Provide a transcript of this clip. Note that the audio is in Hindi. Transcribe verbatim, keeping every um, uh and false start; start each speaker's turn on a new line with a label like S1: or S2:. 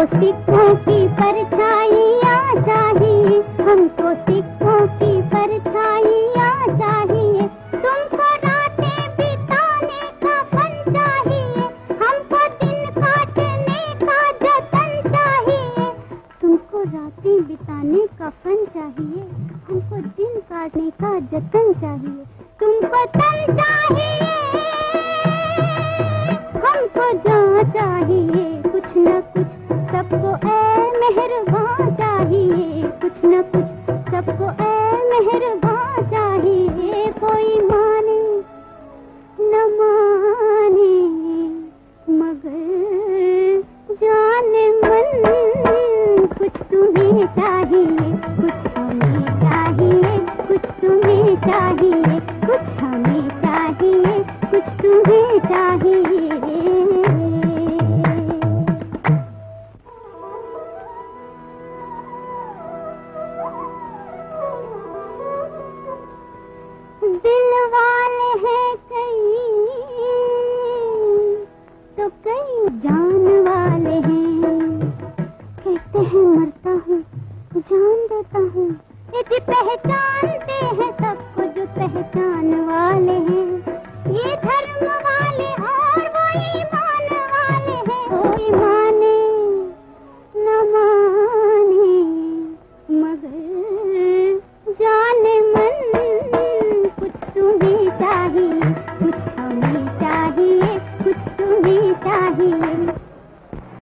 S1: सिक्कों की परछाइयाँ चाहिए, हमको सिक्कों की परछाइयाँ चाहिए। तुमको रातें बिताने का फन चाहिए, हमको दिन काटने का जतन चाहिए। तुमको रातें बिताने का फन चाहिए, हमको दिन काटने का जतन चाहिए। तुमको तन चाहिए, हमको जान चाहिए, कुछ न कुछ सबको